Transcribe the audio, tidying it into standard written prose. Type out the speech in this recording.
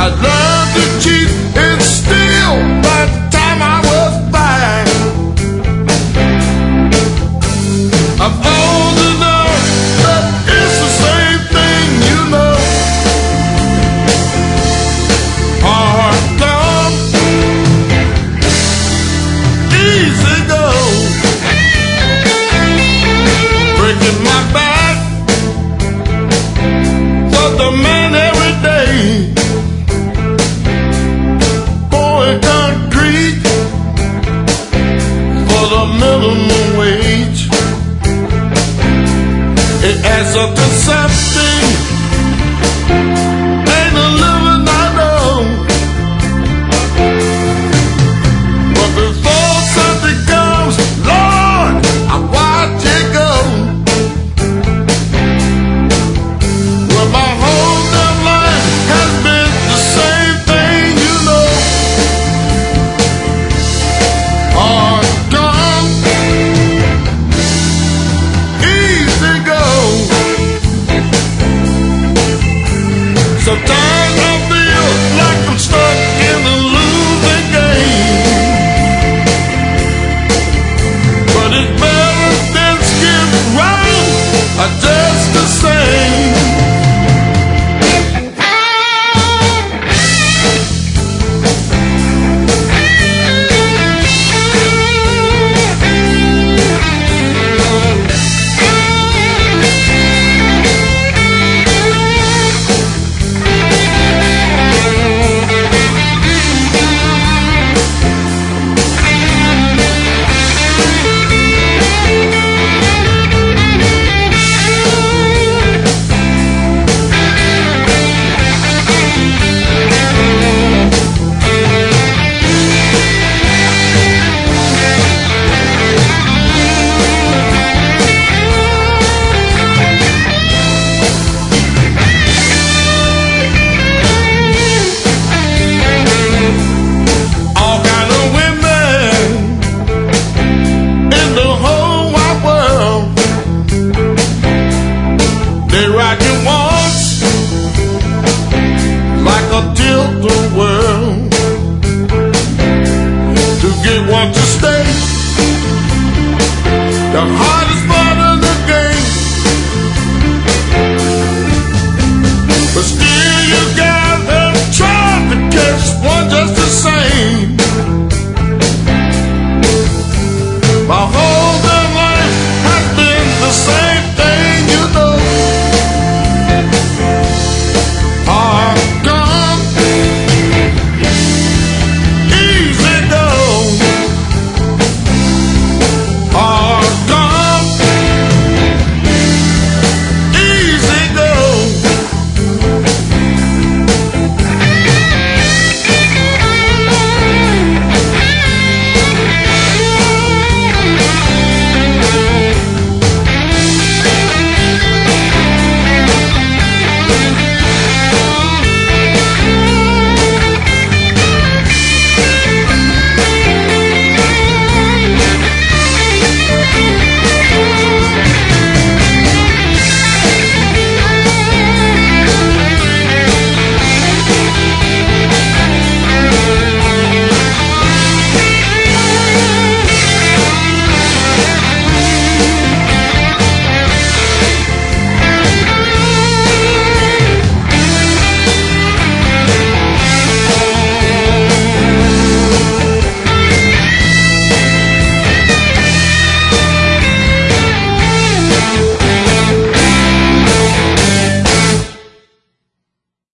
learned to cheat and steal by the time I was 5. I'm old enough that it's the same thing, you know. Hard come, easy go. Breaking my back for the man every day. Pouring concrete for the minimum wage. It adds up to something. Ain't a living I know. But before something comes, Lord, I watch it go. Well, my whole damn life has been the same thing, you know. Hard come, easy go. Sometimes I feel like I'm stuck in a losing game, but it's better than skipping round. I tell